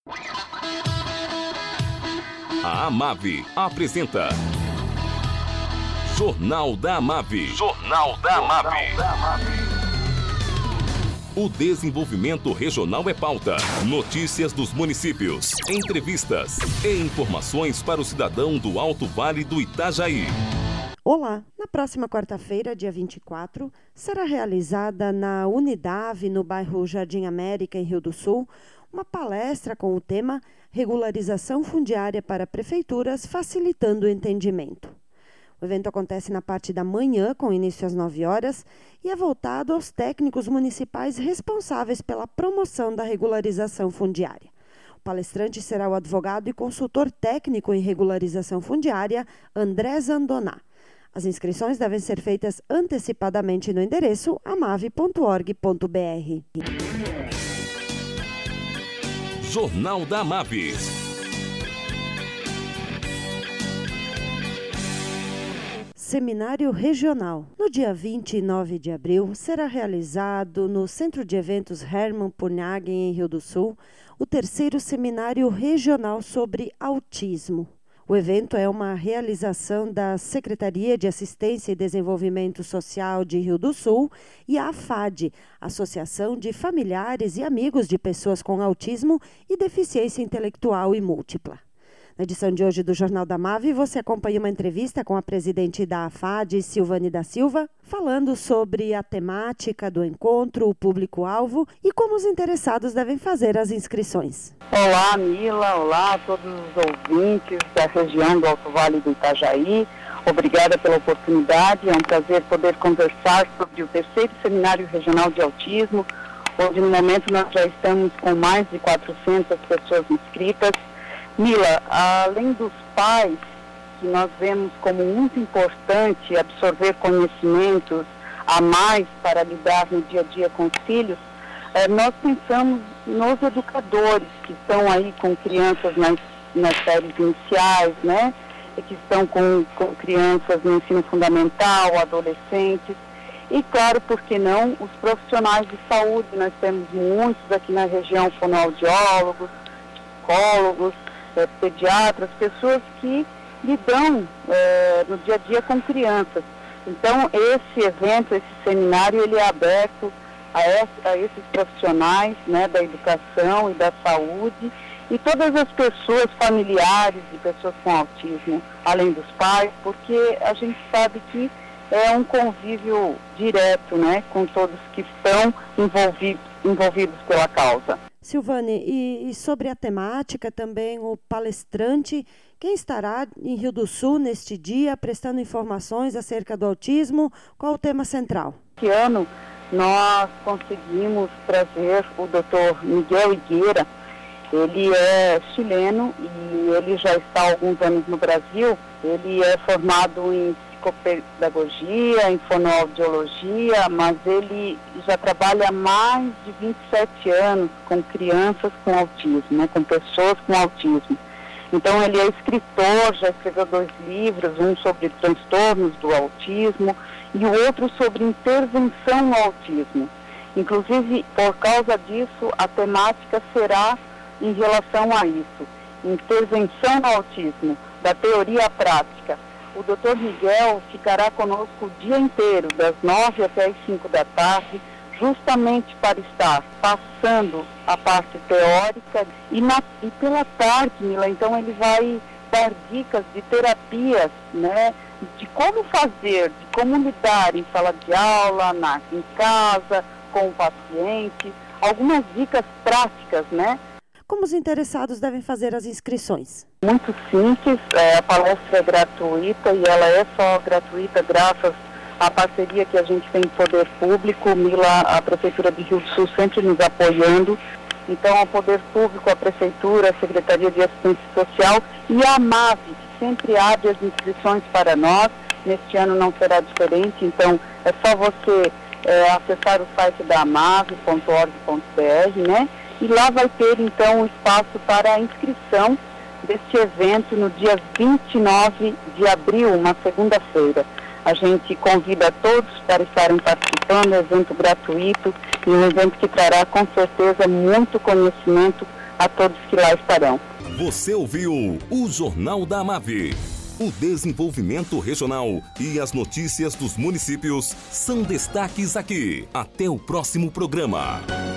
A Amave apresenta Jornal da Amave. Jornal da Amave. O desenvolvimento regional é pauta. Notícias dos municípios, entrevistas e informações para o cidadão do Alto Vale do Itajaí. Olá! Na próxima quarta-feira, dia 24, será realizada na Unidave, no bairro Jardim América, em Rio do Sul, uma palestra com o tema Regularização Fundiária para Prefeituras, facilitando o entendimento. O evento acontece na parte da manhã, com início às 9 horas, e é voltado aos técnicos municipais responsáveis pela promoção da regularização fundiária. O palestrante será o advogado e consultor técnico em regularização fundiária, André Zandoná. As inscrições devem ser feitas antecipadamente no endereço amave.org.br. Jornal da Amave. Seminário Regional. No dia 29 de abril, será realizado no Centro de Eventos Hermann Punhagen, em Rio do Sul, o 3º Seminário Regional sobre Autismo. O evento é uma realização da Secretaria de Assistência e Desenvolvimento Social de Rio do Sul e a AFAD, Associação de Familiares e Amigos de Pessoas com Autismo e Deficiência Intelectual e Múltipla. Na edição de hoje do Jornal da Amave, você acompanha uma entrevista com a presidente da AFAD, Silvane da Silva, falando sobre a temática do encontro, o público-alvo e como os interessados devem fazer as inscrições. Olá, Mila. Olá a todos os ouvintes da região do Alto Vale do Itajaí. Obrigada pela oportunidade. É um prazer poder conversar sobre o 3º Seminário Regional de Autismo, onde no momento nós já estamos com mais de 400 pessoas inscritas. Mila, além dos pais, que nós vemos como muito importante absorver conhecimentos a mais para lidar no dia a dia com os filhos, nós pensamos nos educadores que estão aí com crianças nas séries iniciais, né? E que estão com crianças no ensino fundamental, adolescentes. E claro, por que não, os profissionais de saúde. Nós temos muitos aqui na região, fonoaudiólogos, psicólogos, pediatras, pessoas que lidam no dia a dia com crianças. Então, esse evento, esse seminário, ele é aberto a esses profissionais, né, da educação e da saúde, e todas as pessoas familiares de pessoas com autismo, além dos pais, porque a gente sabe que é um convívio direto, né, com todos que estão envolvidos pela causa. Silvane, e sobre a temática também, o palestrante, quem estará em Rio do Sul neste dia, prestando informações acerca do autismo, qual o tema central? Este ano nós conseguimos trazer o Dr. Miguel Higuera. Ele é chileno e ele já está há alguns anos no Brasil. Ele é formado em psicopedagogia, em fonoaudiologia, mas ele já trabalha há mais de 27 anos com crianças com autismo, né, com pessoas com autismo. Então ele é escritor, já escreveu 2 livros, um sobre transtornos do autismo e o outro sobre intervenção no autismo. Inclusive, por causa disso, a temática será em relação a isso, intervenção no autismo, da teoria à prática. O Dr. Miguel ficará conosco o dia inteiro, das 9 até as 5 da tarde, justamente para estar passando a parte teórica e pela tarde, Mila, então ele vai dar dicas de terapias, né, de como fazer, de como lidar em sala de aula, em casa, com o paciente, algumas dicas práticas, né? Como os interessados devem fazer as inscrições? Muito simples, a palestra é gratuita e ela é só gratuita graças à parceria que a gente tem com o Poder Público, Mila, a Prefeitura de Rio do Sul sempre nos apoiando. Então, o Poder Público, a Prefeitura, a Secretaria de Assistência Social e a AMAVE, que sempre abre as inscrições para nós. Neste ano não será diferente, então é só você acessar o site da amave.org.br, né? E lá vai ter, então, um espaço para a inscrição deste evento no dia 29 de abril, uma segunda-feira. A gente convida a todos para estarem participando, é um evento gratuito e um evento que trará, com certeza, muito conhecimento a todos que lá estarão. Você ouviu o Jornal da Amave. O desenvolvimento regional e as notícias dos municípios são destaques aqui. Até o próximo programa.